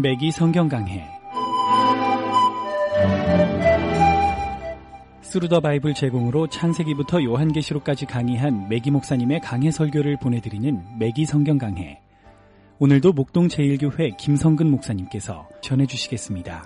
매기 성경 강해 스루더 바이블 제공으로 창세기부터 요한계시록까지 강의한 매기 목사님의 강해 설교를 보내드리는 매기 성경 강해. 오늘도 목동 제1교회 김성근 목사님께서 전해주시겠습니다.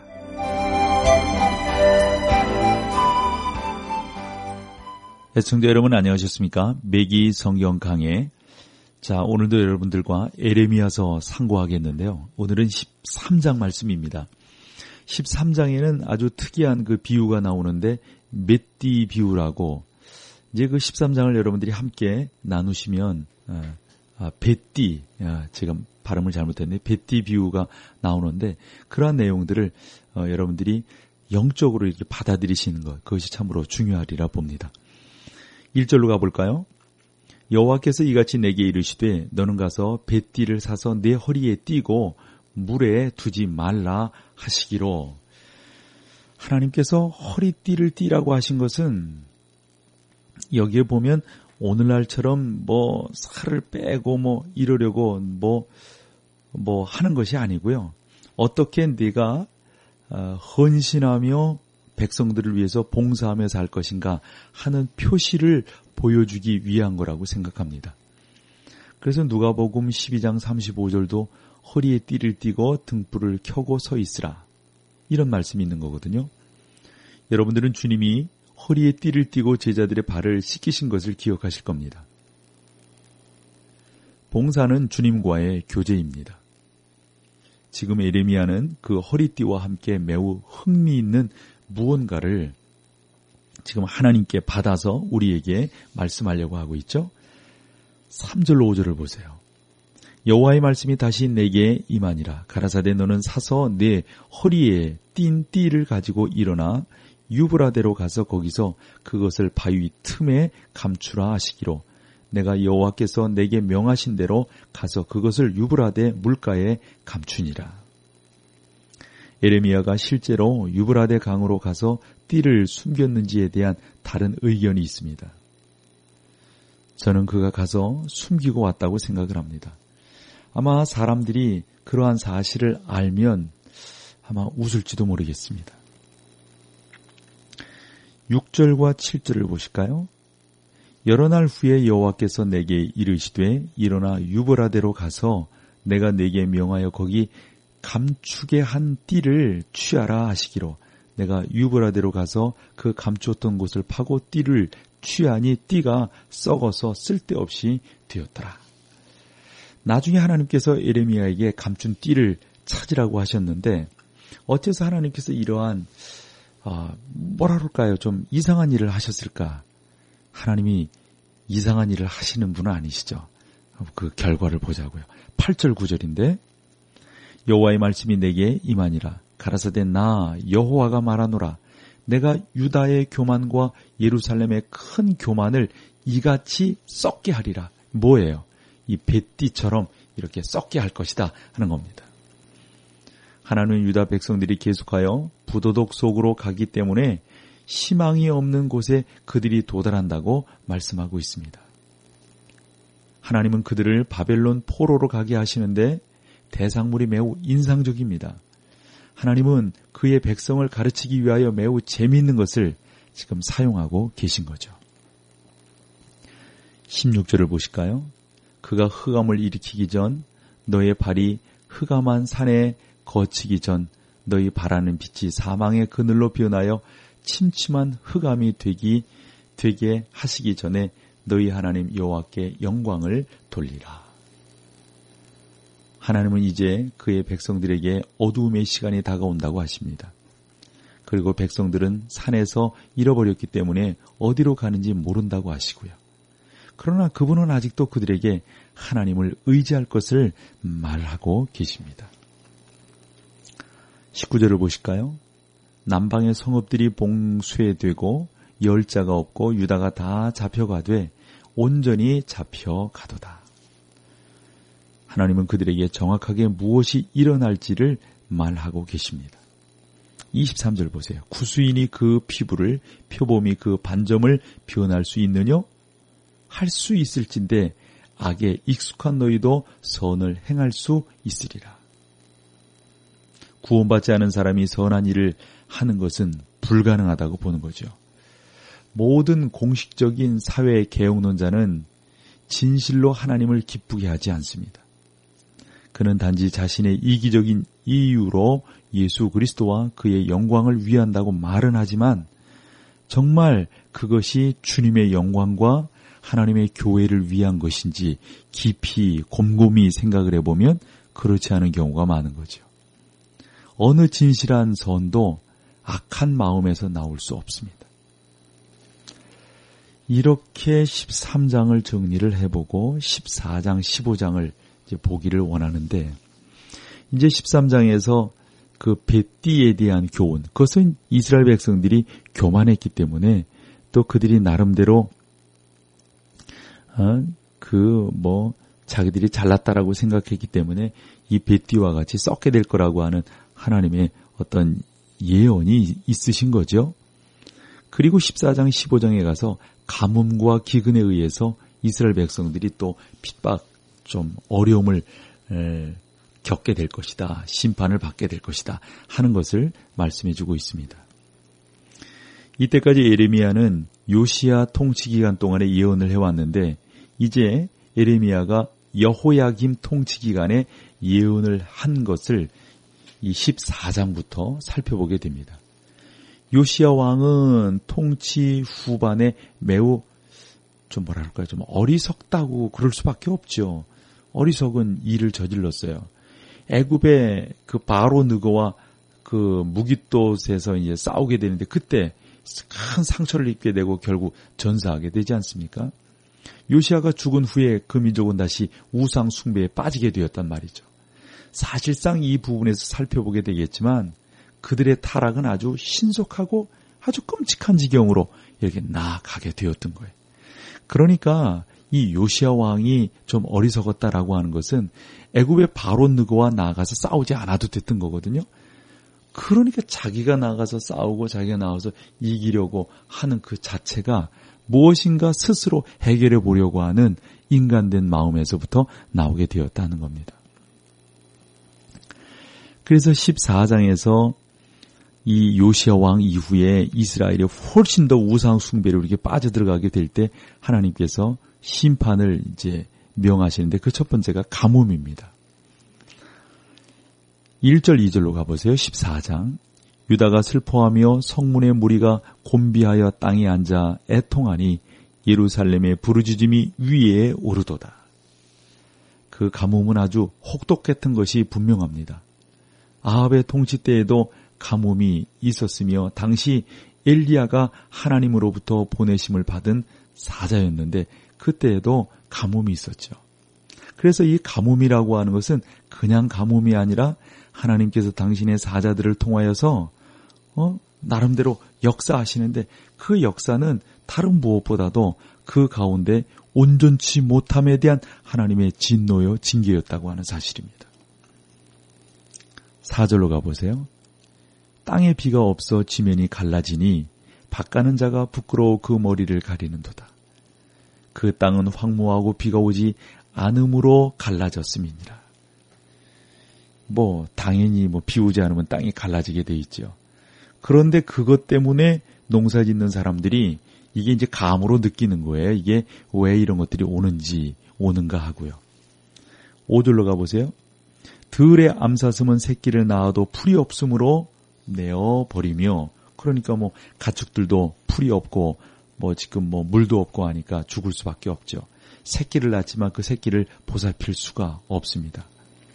애청자 여러분 안녕하셨습니까? 매기 성경 강해. 자, 오늘도 여러분들과 에레미야서 상고하겠는데요. 오늘은 13장 말씀입니다. 13장에는 아주 특이한 그 비유가 나오는데 멧띠 비유라고, 이제 그 13장을 여러분들이 함께 나누시면 뱃띠, 제가 발음을 잘못했네. 뱃띠 비유가 나오는데 그러한 내용들을 여러분들이 영적으로 이렇게 받아들이시는 것, 그것이 참으로 중요하리라 봅니다. 1절로 가볼까요? 여호와께서 이같이 내게 이르시되 너는 가서 뱃띠를 사서 내 허리에 띠고 물에 두지 말라 하시기로. 하나님께서 허리띠를 띠라고 하신 것은 여기에 보면 오늘날처럼 살을 빼고 이러려고 하는 것이 아니고요. 어떻게 네가 헌신하며 백성들을 위해서 봉사하며 살 것인가 하는 표시를 보여주기 위한 거라고 생각합니다. 그래서 누가복음 12장 35절도 허리에 띠를 띠고 등불을 켜고 서 있으라, 이런 말씀이 있는 거거든요. 여러분들은 주님이 허리에 띠를 띠고 제자들의 발을 씻기신 것을 기억하실 겁니다. 봉사는 주님과의 교제입니다. 지금 에레미야는 그 허리띠와 함께 매우 흥미있는 무언가를 지금 하나님께 받아서 우리에게 말씀하려고 하고 있죠. 3절로 5절을 보세요. 여호와의 말씀이 다시 내게 임하니라. 가라사대 너는 사서 내 허리에 띈 띠를 가지고 일어나 유브라데로 가서 거기서 그것을 바위 틈에 감추라 하시기로. 내가 여호와께서 내게 명하신 대로 가서 그것을 유브라데 물가에 감추니라. 에레미야가 실제로 유브라데 강으로 가서 띠를 숨겼는지에 대한 다른 의견이 있습니다. 저는 그가 가서 숨기고 왔다고 생각을 합니다. 아마 사람들이 그러한 사실을 알면 아마 웃을지도 모르겠습니다. 6절과 7절을 보실까요? 여러 날 후에 여호와께서 내게 이르시되 일어나 유브라데로 가서 내가 내게 명하여 거기 감추게 한 띠를 취하라 하시기로. 내가 유브라데로 가서 그 감추었던 곳을 파고 띠를 취하니 띠가 썩어서 쓸데없이 되었더라. 나중에 하나님께서 에레미야에게 감춘 띠를 찾으라고 하셨는데 어째서 하나님께서 이러한 뭐라 그럴까요? 좀 이상한 일을 하셨을까? 하나님이 이상한 일을 하시는 분은 아니시죠. 그 결과를 보자고요. 8절 9절인데 여호와의 말씀이 내게 임하니라. 가라사대 나 여호와가 말하노라. 내가 유다의 교만과 예루살렘의 큰 교만을 이같이 썩게 하리라. 뭐예요? 이 뱃띠처럼 이렇게 썩게 할 것이다 하는 겁니다. 하나님은 유다 백성들이 계속하여 부도덕 속으로 가기 때문에 희망이 없는 곳에 그들이 도달한다고 말씀하고 있습니다. 하나님은 그들을 바벨론 포로로 가게 하시는데 대상물이 매우 인상적입니다. 하나님은 그의 백성을 가르치기 위하여 매우 재미있는 것을 지금 사용하고 계신 거죠. 16절을 보실까요? 그가 흑암을 일으키기 전 너의 발이 흑암한 산에 거치기 전 너희 바라는 빛이 사망의 그늘로 변하여 침침한 흑암이 되게 하시기 전에 너희 하나님 여호와께 영광을 돌리라. 하나님은 이제 그의 백성들에게 어두움의 시간이 다가온다고 하십니다. 그리고 백성들은 산에서 잃어버렸기 때문에 어디로 가는지 모른다고 하시고요. 그러나 그분은 아직도 그들에게 하나님을 의지할 것을 말하고 계십니다. 19절을 보실까요? 남방의 성읍들이 봉쇄되고 열자가 없고 유다가 다 잡혀가되 온전히 잡혀가도다. 하나님은 그들에게 정확하게 무엇이 일어날지를 말하고 계십니다. 23절 보세요. 구수인이 그 피부를 표범이 그 반점을 변할 수 있느냐? 할 수 있을진데 악에 익숙한 너희도 선을 행할 수 있으리라. 구원받지 않은 사람이 선한 일을 하는 것은 불가능하다고 보는 거죠. 모든 공식적인 사회 개혁론자는 진실로 하나님을 기쁘게 하지 않습니다. 그는 단지 자신의 이기적인 이유로 예수 그리스도와 그의 영광을 위한다고 말은 하지만 정말 그것이 주님의 영광과 하나님의 교회를 위한 것인지 깊이 곰곰이 생각을 해보면 그렇지 않은 경우가 많은 거죠. 어느 진실한 선도 악한 마음에서 나올 수 없습니다. 이렇게 13장을 정리를 해보고 14장, 15장을 이제 보기를 원하는데, 이제 13장에서 그 벳디에 대한 교훈, 그것은 이스라엘 백성들이 교만했기 때문에 또 그들이 나름대로 자기들이 잘났다라고 생각했기 때문에 이 벳디와 같이 썩게 될 거라고 하는 하나님의 어떤 예언이 있으신 거죠. 그리고 14장, 15장에 가서 가뭄과 기근에 의해서 이스라엘 백성들이 또 핍박, 좀 어려움을 겪게 될 것이다, 심판을 받게 될 것이다 하는 것을 말씀해주고 있습니다. 이때까지 예레미야는 요시야 통치 기간 동안에 예언을 해왔는데 이제 예레미야가 여호야김 통치 기간에 예언을 한 것을 이 14장부터 살펴보게 됩니다. 요시야 왕은 통치 후반에 매우 좀 어리석다고 그럴 수밖에 없죠. 어리석은 일을 저질렀어요. 애굽의 그 바로 느고와 그 무깃돗에서 이제 싸우게 되는데 그때 큰 상처를 입게 되고 결국 전사하게 되지 않습니까? 요시야가 죽은 후에 그 민족은 다시 우상 숭배에 빠지게 되었단 말이죠. 사실상 이 부분에서 살펴보게 되겠지만 그들의 타락은 아주 신속하고 아주 끔찍한 지경으로 이렇게 나아가게 되었던 거예요. 그러니까 이 요시야 왕이 좀 어리석었다라고 하는 것은 애굽의 바로 느고와 나아가서 싸우지 않아도 됐던 거거든요. 그러니까 자기가 나가서 싸우고 자기가 나와서 이기려고 하는 그 자체가 무엇인가 스스로 해결해 보려고 하는 인간된 마음에서부터 나오게 되었다는 겁니다. 그래서 14장에서 이 요시야 왕 이후에 이스라엘이 훨씬 더 우상 숭배로 이렇게 빠져들어가게 될 때 하나님께서 심판을 이제 명하시는데 그 첫 번째가 가뭄입니다. 1절 2절로 가보세요. 14장. 유다가 슬퍼하며 성문의 무리가 곤비하여 땅에 앉아 애통하니 예루살렘의 부르짖음이 위에 오르도다. 그 가뭄은 아주 혹독했던 것이 분명합니다. 아합의 통치 때에도 가뭄이 있었으며 당시 엘리야가 하나님으로부터 보내심을 받은 사자였는데 그때에도 가뭄이 있었죠. 그래서 이 가뭄이라고 하는 것은 그냥 가뭄이 아니라 하나님께서 당신의 사자들을 통하여서 나름대로 역사하시는데 그 역사는 다른 무엇보다도 그 가운데 온전치 못함에 대한 하나님의 진노요 징계였다고 하는 사실입니다. 4절로 가보세요. 땅에 비가 없어 지면이 갈라지니 밭가는 자가 부끄러워 그 머리를 가리는도다. 그 땅은 황무하고 비가 오지 않음으로 갈라졌음이니라. 당연히 비 오지 않으면 땅이 갈라지게 돼 있죠. 그런데 그것 때문에 농사 짓는 사람들이 이게 이제 감으로 느끼는 거예요. 이게 왜 이런 것들이 오는가 하고요. 5절로 가보세요. 들의 암사슴은 새끼를 낳아도 풀이 없으므로 내어버리며, 그러니까 가축들도 풀이 없고 지금 물도 없고 하니까 죽을 수밖에 없죠. 새끼를 낳지만 그 새끼를 보살필 수가 없습니다.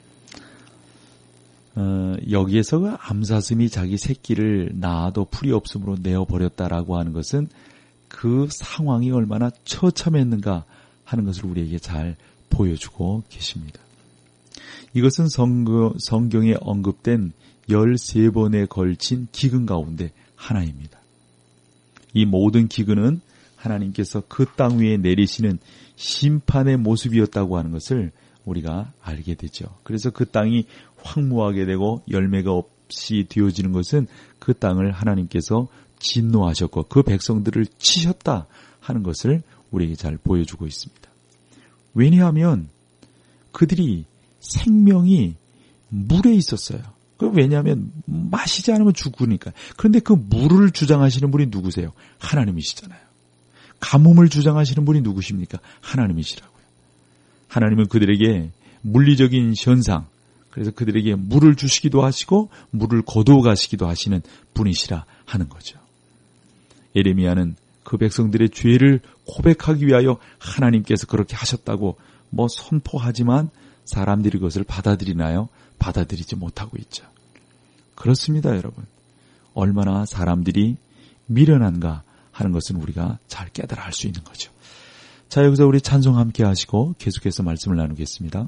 여기에서 그 암사슴이 자기 새끼를 낳아도 풀이 없으므로 내어버렸다라고 하는 것은 그 상황이 얼마나 처참했는가 하는 것을 우리에게 잘 보여주고 계십니다. 이것은 성경에 언급된 13번에 걸친 기근 가운데 하나입니다. 이 모든 기근은 하나님께서 그 땅 위에 내리시는 심판의 모습이었다고 하는 것을 우리가 알게 되죠. 그래서 그 땅이 황무하게 되고 열매가 없이 되어지는 것은 그 땅을 하나님께서 진노하셨고 그 백성들을 치셨다 하는 것을 우리에게 잘 보여주고 있습니다. 왜냐하면 그들이 생명이 물에 있었어요. 왜냐하면 마시지 않으면 죽으니까. 그런데 그 물을 주장하시는 분이 누구세요? 하나님이시잖아요. 가뭄을 주장하시는 분이 누구십니까? 하나님이시라고요. 하나님은 그들에게 물리적인 현상, 그래서 그들에게 물을 주시기도 하시고 물을 거두어 가시기도 하시는 분이시라 하는 거죠. 예레미야는 그 백성들의 죄를 고백하기 위하여 하나님께서 그렇게 하셨다고 선포하지만 사람들이 그것을 받아들이나요? 받아들이지 못하고 있죠. 그렇습니다, 여러분. 얼마나 사람들이 미련한가 하는 것은 우리가 잘 깨달아 알 수 있는 거죠. 자, 여기서 우리 찬송 함께 하시고 계속해서 말씀을 나누겠습니다.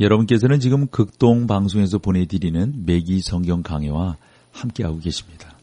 여러분께서는 지금 극동 방송에서 보내드리는 매기 성경 강해와 함께하고 계십니다.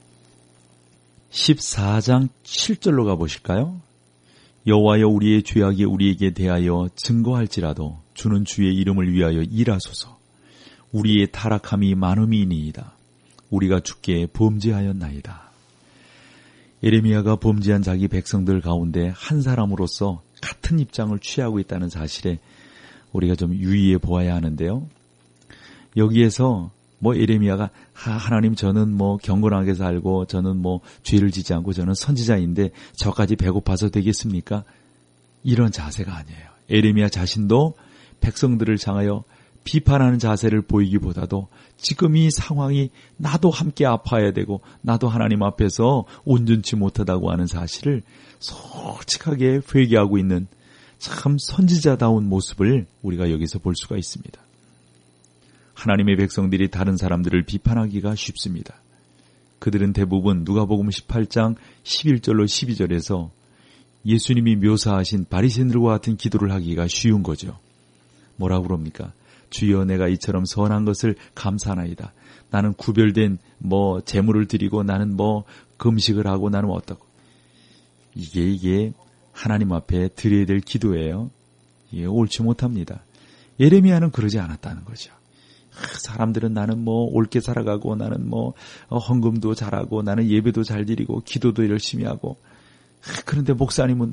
14장 7절로 가보실까요? 여호와여 우리의 죄악이 우리에게 대하여 증거할지라도 주는 주의 이름을 위하여 일하소서. 우리의 타락함이 많음이니이다. 우리가 주께 범죄하였나이다. 예레미야가 범죄한 자기 백성들 가운데 한 사람으로서 같은 입장을 취하고 있다는 사실에 우리가 좀 유의해 보아야 하는데요. 여기에서 예레미야가 하나님 저는 경건하게 살고 저는 죄를 짓지 않고 저는 선지자인데 저까지 배고파서 되겠습니까? 이런 자세가 아니에요. 예레미야 자신도 백성들을 향하여 비판하는 자세를 보이기보다도 지금 이 상황이 나도 함께 아파야 되고 나도 하나님 앞에서 온전치 못하다고 하는 사실을 솔직하게 회개하고 있는 참 선지자다운 모습을 우리가 여기서 볼 수가 있습니다. 하나님의 백성들이 다른 사람들을 비판하기가 쉽습니다. 그들은 대부분 누가복음 18장 11절로 12절에서 예수님이 묘사하신 바리새인들과 같은 기도를 하기가 쉬운 거죠. 뭐라고 그럽니까? 주여 내가 이처럼 선한 것을 감사하나이다. 나는 구별된 제물을 드리고 나는 금식을 하고 나는 어떻고. 이게 하나님 앞에 드려야 될 기도예요. 이게 옳지 못합니다. 예레미야는 그러지 않았다는 거죠. 사람들은 나는 옳게 살아가고 나는 헌금도 잘하고 나는 예배도 잘 드리고 기도도 열심히 하고 그런데 목사님은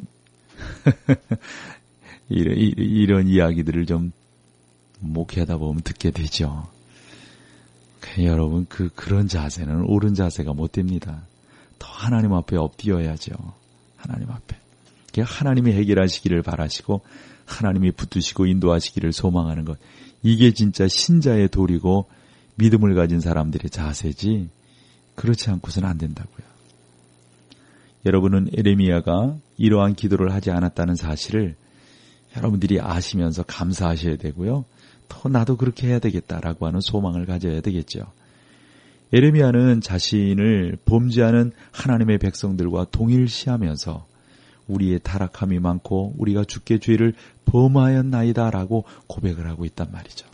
이런 이야기들을 좀 목회하다 보면 듣게 되죠. 여러분 그런 자세는 옳은 자세가 못 됩니다. 더 하나님 앞에 엎드려야죠. 하나님 앞에. 하나님이 해결하시기를 바라시고 하나님이 붙드시고 인도하시기를 소망하는 것. 이게 진짜 신자의 도리고 믿음을 가진 사람들의 자세지 그렇지 않고서는 안 된다고요. 여러분은 예레미야가 이러한 기도를 하지 않았다는 사실을 여러분들이 아시면서 감사하셔야 되고요. 더 나도 그렇게 해야 되겠다라고 하는 소망을 가져야 되겠죠. 예레미야는 자신을 범죄하는 하나님의 백성들과 동일시하면서 우리의 타락함이 많고 우리가 주께 죄를 범하였나이다라고 고백을 하고 있단 말이죠.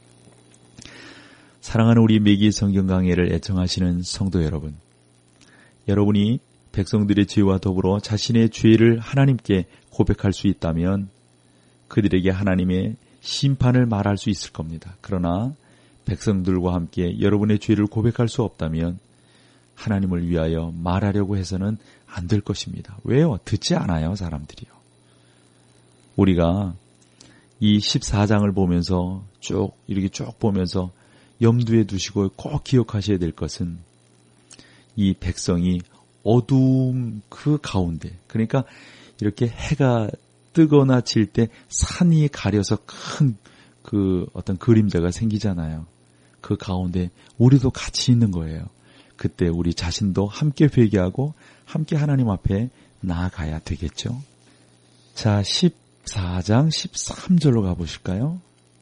사랑하는 우리 매기 성경 강해를 애청하시는 성도 여러분, 여러분이 백성들의 죄와 더불어 자신의 죄를 하나님께 고백할 수 있다면 그들에게 하나님의 심판을 말할 수 있을 겁니다. 그러나 백성들과 함께 여러분의 죄를 고백할 수 없다면 하나님을 위하여 말하려고 해서는 안 될 것입니다. 왜요? 듣지 않아요, 사람들이요. 우리가 이 14장을 보면서 이렇게 쭉 보면서 염두에 두시고 꼭 기억하셔야 될 것은 이 백성이 어두움 그 가운데, 그러니까 이렇게 해가 뜨거나 질 때 산이 가려서 큰 어떤 그림자가 생기잖아요. 그 가운데 우리도 같이 있는 거예요. 그때 우리 자신도 함께 회개하고 함께 하나님 앞에 나아가야 되겠죠. 자, 14장 13절로 가보실까요?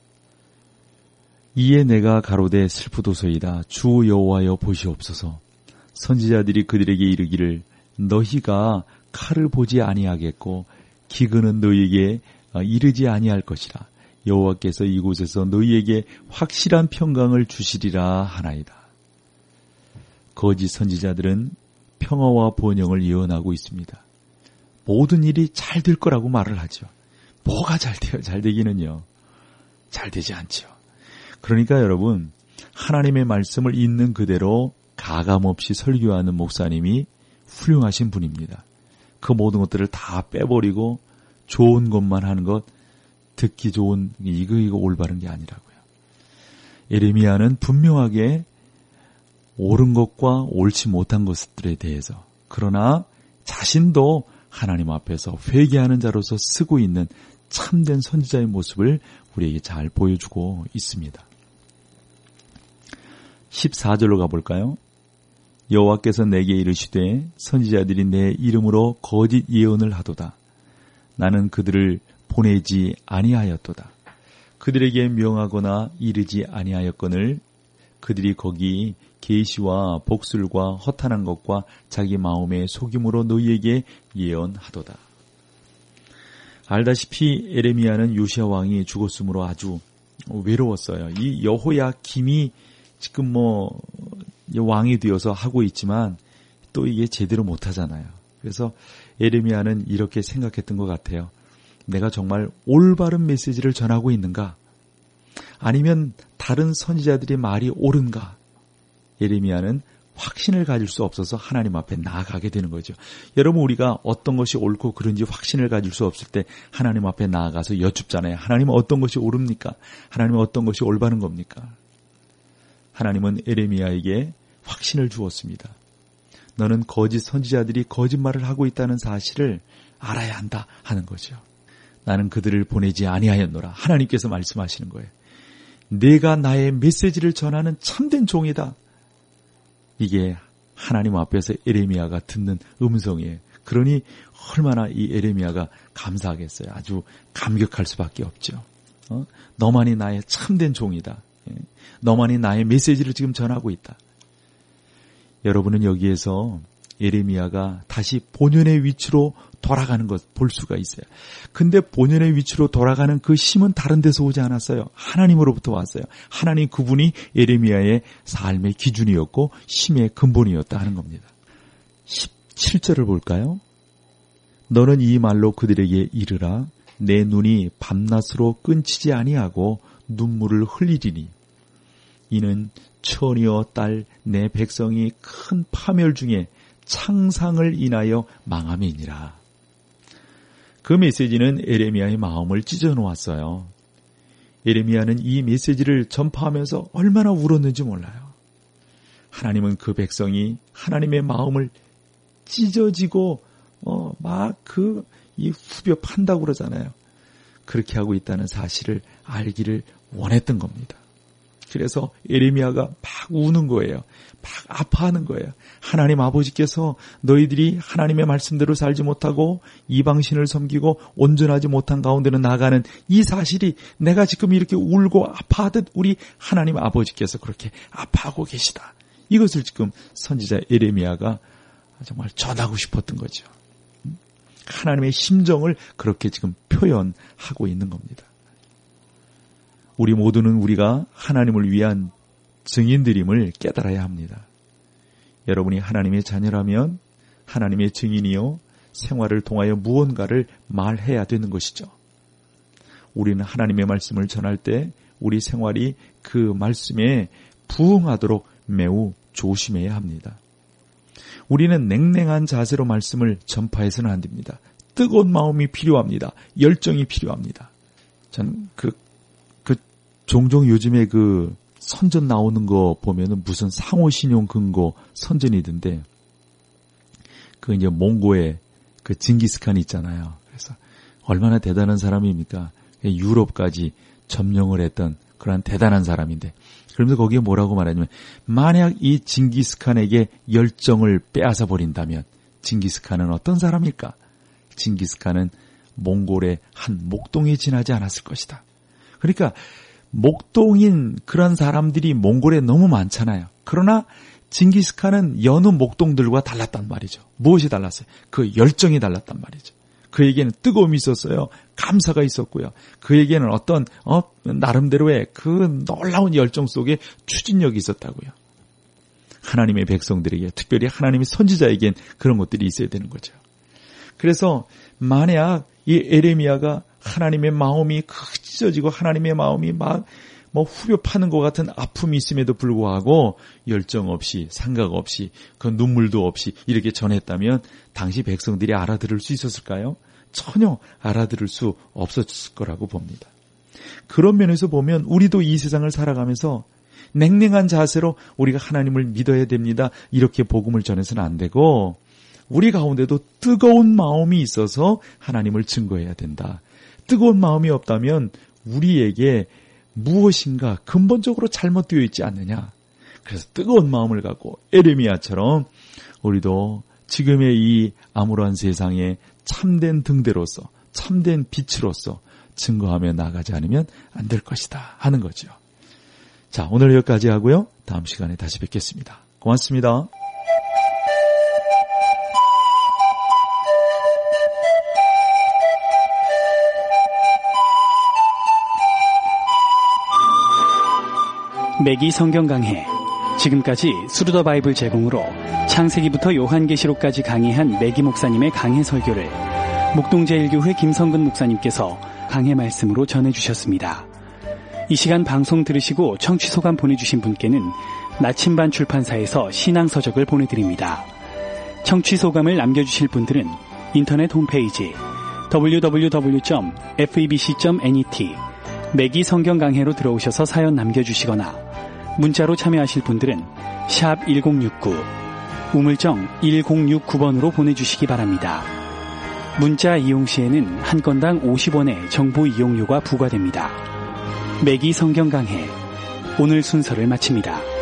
이에 내가 가로되 슬프도소이다. 주 여호와여 보시옵소서. 선지자들이 그들에게 이르기를 너희가 칼을 보지 아니하겠고 기근은 너희에게 이르지 아니할 것이라. 여호와께서 이곳에서 너희에게 확실한 평강을 주시리라 하나이다. 거짓 선지자들은 평화와 번영을 예언하고 있습니다. 모든 일이 잘 될 거라고 말을 하죠. 뭐가 잘 돼요? 잘 되기는요. 잘 되지 않죠. 그러니까 여러분, 하나님의 말씀을 있는 그대로 가감없이 설교하는 목사님이 훌륭하신 분입니다. 그 모든 것들을 다 빼버리고 좋은 것만 하는 것, 듣기 좋은 이거 올바른 게 아니라고요. 예레미야는 분명하게 옳은 것과 옳지 못한 것들에 대해서, 그러나 자신도 하나님 앞에서 회개하는 자로서 쓰고 있는 참된 선지자의 모습을 우리에게 잘 보여주고 있습니다. 14절로 가볼까요? 여호와께서 내게 이르시되 선지자들이 내 이름으로 거짓 예언을 하도다. 나는 그들을 보내지 아니하였도다. 그들에게 명하거나 이르지 아니하였거늘 그들이 거기 계시와 복술과 허탄한 것과 자기 마음의 속임으로 너희에게 예언하도다. 알다시피 예레미야는 요시야 왕이 죽었으므로 아주 외로웠어요. 이 여호야김이 지금 왕이 되어서 하고 있지만 또 이게 제대로 못하잖아요. 그래서 예레미야는 이렇게 생각했던 것 같아요. 내가 정말 올바른 메시지를 전하고 있는가? 아니면 다른 선지자들의 말이 옳은가? 예레미야는 확신을 가질 수 없어서 하나님 앞에 나아가게 되는 거죠. 여러분, 우리가 어떤 것이 옳고 그른지 확신을 가질 수 없을 때 하나님 앞에 나아가서 여쭙잖아요. 하나님은 어떤 것이 옳습니까? 하나님은 어떤 것이 올바른 겁니까? 하나님은 예레미야에게 확신을 주었습니다. 너는 거짓 선지자들이 거짓말을 하고 있다는 사실을 알아야 한다 하는 거죠. 나는 그들을 보내지 아니하였노라. 하나님께서 말씀하시는 거예요. 내가 나의 메시지를 전하는 참된 종이다. 이게 하나님 앞에서 예레미야가 듣는 음성이에요. 그러니 얼마나 이 예레미야가 감사하겠어요. 아주 감격할 수밖에 없죠. 너만이 나의 참된 종이다. 너만이 나의 메시지를 지금 전하고 있다. 여러분은 여기에서 예레미야가 다시 본연의 위치로 돌아가는 것 볼 수가 있어요. 근데 본연의 위치로 돌아가는 그 힘은 다른 데서 오지 않았어요. 하나님으로부터 왔어요. 하나님 그분이 예레미야의 삶의 기준이었고 힘의 근본이었다 하는 겁니다. 17절을 볼까요? 너는 이 말로 그들에게 이르라. 내 눈이 밤낮으로 끊치지 아니하고 눈물을 흘리리니 이는 처녀 딸 내 백성이 큰 파멸 중에 창상을 인하여 망함이니라. 그 메시지는 예레미야의 마음을 찢어놓았어요. 예레미야는 이 메시지를 전파하면서 얼마나 울었는지 몰라요. 하나님은 그 백성이 하나님의 마음을 찢어지고 이 후벼 판다고 그러잖아요. 그렇게 하고 있다는 사실을 알기를 원했던 겁니다. 그래서 예레미야가 막 우는 거예요. 막 아파하는 거예요. 하나님 아버지께서 너희들이 하나님의 말씀대로 살지 못하고 이방신을 섬기고 온전하지 못한 가운데로 나가는 이 사실이 내가 지금 이렇게 울고 아파하듯 우리 하나님 아버지께서 그렇게 아파하고 계시다. 이것을 지금 선지자 예레미야가 정말 전하고 싶었던 거죠. 하나님의 심정을 그렇게 지금 표현하고 있는 겁니다. 우리 모두는 우리가 하나님을 위한 증인들임을 깨달아야 합니다. 여러분이 하나님의 자녀라면 하나님의 증인이요 생활을 통하여 무언가를 말해야 되는 것이죠. 우리는 하나님의 말씀을 전할 때 우리 생활이 그 말씀에 부응하도록 매우 조심해야 합니다. 우리는 냉랭한 자세로 말씀을 전파해서는 안 됩니다. 뜨거운 마음이 필요합니다. 열정이 필요합니다. 전 종종 요즘에 그 선전 나오는 거 보면은 무슨 상호신용 근거 선전이던데 그 이제 몽고의 그 징기스칸이 있잖아요. 그래서 얼마나 대단한 사람입니까? 유럽까지 점령을 했던 그런 대단한 사람인데 그러면서 거기에 뭐라고 말하냐면 만약 이 징기스칸에게 열정을 빼앗아 버린다면 징기스칸은 어떤 사람일까? 징기스칸은 몽골의 한 목동에 지나지 않았을 것이다. 그러니까 목동인 그런 사람들이 몽골에 너무 많잖아요. 그러나 징기스칸은 여느 목동들과 달랐단 말이죠. 무엇이 달랐어요? 그 열정이 달랐단 말이죠. 그에게는 뜨거움이 있었어요. 감사가 있었고요. 그에게는 어떤 나름대로의 그 놀라운 열정 속에 추진력이 있었다고요. 하나님의 백성들에게, 특별히 하나님의 선지자에겐 그런 것들이 있어야 되는 거죠. 그래서 만약 이 예레미야가 하나님의 마음이 찢어지고 하나님의 마음이 막 후벼 파는 것 같은 아픔이 있음에도 불구하고 열정 없이 생각 없이 그 눈물도 없이 이렇게 전했다면 당시 백성들이 알아들을 수 있었을까요? 전혀 알아들을 수 없었을 거라고 봅니다. 그런 면에서 보면 우리도 이 세상을 살아가면서 냉랭한 자세로 우리가 하나님을 믿어야 됩니다. 이렇게 복음을 전해서는 안 되고 우리 가운데도 뜨거운 마음이 있어서 하나님을 증거해야 된다. 뜨거운 마음이 없다면 우리에게 무엇인가 근본적으로 잘못되어 있지 않느냐. 그래서 뜨거운 마음을 갖고 예레미야처럼 우리도 지금의 이 암울한 세상에 참된 등대로서 참된 빛으로서 증거하며 나가지 않으면 안 될 것이다 하는 거죠. 자, 오늘 여기까지 하고요. 다음 시간에 다시 뵙겠습니다. 고맙습니다. 매기 성경 강해. 지금까지 스루 더 바이블 제공으로 창세기부터 요한계시록까지 강의한 매기 목사님의 강해 설교를 목동제일교회 김성근 목사님께서 강해 말씀으로 전해주셨습니다. 이 시간 방송 들으시고 청취 소감 보내주신 분께는 나침반 출판사에서 신앙서적을 보내드립니다. 청취 소감을 남겨주실 분들은 인터넷 홈페이지 www.febc.net 매기 성경 강해로 들어오셔서 사연 남겨주시거나 문자로 참여하실 분들은 샵 1069 우물정 1069번으로 보내주시기 바랍니다. 문자 이용 시에는 한 건당 50원의 정보 이용료가 부과됩니다. 매기 성경 강해 오늘 순서를 마칩니다.